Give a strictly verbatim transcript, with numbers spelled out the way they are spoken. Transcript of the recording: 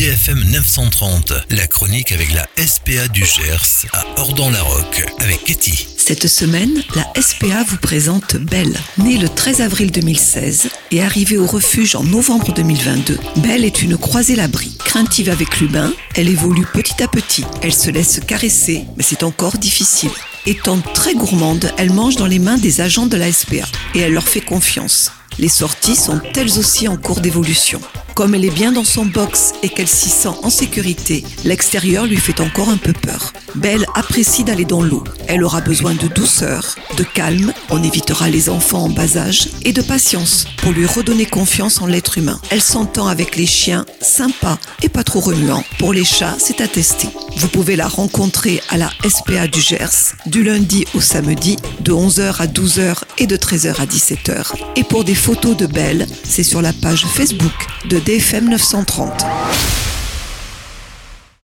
D F M neuf cent trente, la chronique avec la S P A du Gers à Ordan-la-Roque avec Cathy. Cette semaine, la S P A vous présente Belle. Née le treize avril deux mille seize et arrivée au refuge en novembre deux mille vingt-deux, Belle est une croisée-labri. Craintive avec l'humain, elle évolue petit à petit. Elle se laisse caresser, mais c'est encore difficile. Étant très gourmande, elle mange dans les mains des agents de la S P A et elle leur fait confiance. Les sorties sont elles aussi en cours d'évolution. Comme elle est bien dans son box et qu'elle s'y sent en sécurité, l'extérieur lui fait encore un peu peur. Belle apprécie d'aller dans l'eau. Elle aura besoin de douceur, de calme, on évitera les enfants en bas âge, et de patience pour lui redonner confiance en l'être humain. Elle s'entend avec les chiens, sympa et pas trop remuant. Pour les chats, c'est à tester. Vous pouvez la rencontrer à la S P A du Gers, du lundi au samedi, de onze heures à douze heures et de treize heures à dix-sept heures. Et pour des photos de Belle, c'est sur la page Facebook de D F M neuf cent trente.